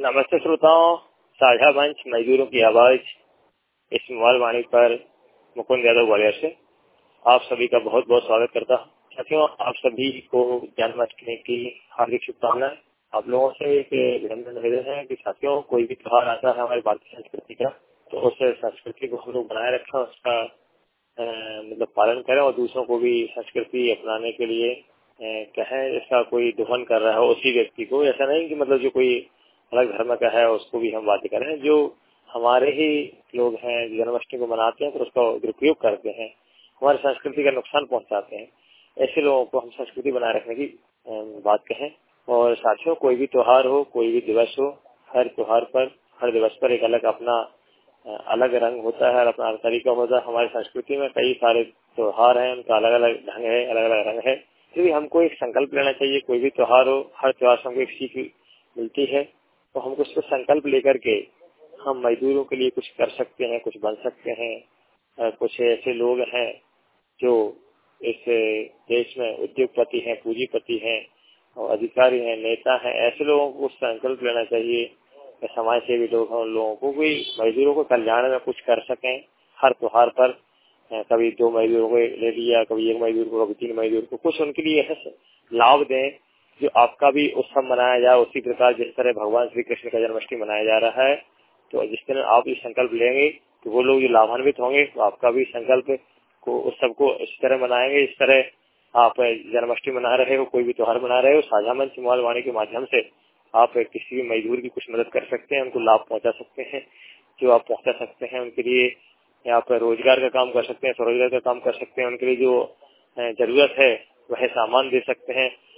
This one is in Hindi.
नमस्ते श्रोताओं, साझा मंच मजदूरों की आवाज इस मोबाइल वाणी पर मुकुंद यादव ग्वालियर से आप सभी का बहुत बहुत स्वागत करता हूँ। साथियों, आप सभी को जन्माष्टमी की हार्दिक शुभकामनाएं। आप लोगों से एक विनम्र निवेदन है कि साथियों, कोई भी त्योहार आता है हमारी भारतीय संस्कृति का, तो उस संस्कृति को हम लोग बनाए रखें, उसका मतलब पालन करें और दूसरों को भी संस्कृति अपनाने के लिए कहें। इसका कोई दोहन कर रहा है उसी व्यक्ति को, ऐसा नहीं कि मतलब जो कोई अलग धर्म का है उसको भी हम बात करें। जो हमारे ही लोग हैं जन्माष्टमी को मनाते हैं तो उसका दुरुपयोग करते हैं, हमारी संस्कृति का नुकसान पहुंचाते हैं, ऐसे लोगों को हम संस्कृति बनाए रखने की बात कहें। और साथियों, कोई भी त्योहार हो, कोई भी दिवस हो, हर त्योहार पर, हर दिवस पर एक अलग अपना अलग रंग होता है, अपना अलग तरीका होता है। हमारी संस्कृति में कई सारे त्योहार हैं, उनका अलग अलग ढंग है, अलग अलग रंग है। इसलिए हमको एक संकल्प लेना चाहिए। कोई भी त्योहार हो, हर त्योहार से हमको एक सीख मिलती है, तो हमको उसको संकल्प लेकर के हम मजदूरों के लिए कुछ कर सकते हैं, कुछ बन सकते हैं। कुछ ऐसे लोग हैं जो इस देश में उद्योगपति हैं, पूंजीपति हैं और अधिकारी हैं, नेता हैं। ऐसे लोगों को संकल्प लेना चाहिए, समाज सेवी लोग हैं, उन लोगों को भी मजदूरों को कल्याण में कुछ कर सकें। हर त्योहार पर कभी 2 मजदूरों को ले लिया, कभी 1 मजदूर को, कभी 3 मजदूर को, कुछ उनके लिए ऐसे लाभ दें जो आपका भी उत्सव मनाया जाए उसी प्रकार जिस तरह भगवान श्री कृष्ण का जन्माष्टमी मनाया जा रहा है। तो जिस तरह आप ये संकल्प लेंगे तो वो लोग जो लाभान्वित होंगे, तो आपका भी संकल्प को उत्सव को इस तरह मनाएंगे। इस तरह आप जन्माष्टमी मना रहे हो, कोई भी त्योहार मना रहे हो, साझा मंच मोबाइल वाणी के माध्यम से आप किसी भी मजदूर की कुछ मदद कर सकते हैं, उनको लाभ पहुंचा सकते हैं। जो आप पहुंचा सकते हैं उनके लिए यहाँ पर रोजगार का काम कर सकते हैं, स्वरोजगार का काम कर सकते हैं। उनके लिए जो जरूरत है वह सामान दे सकते हैं।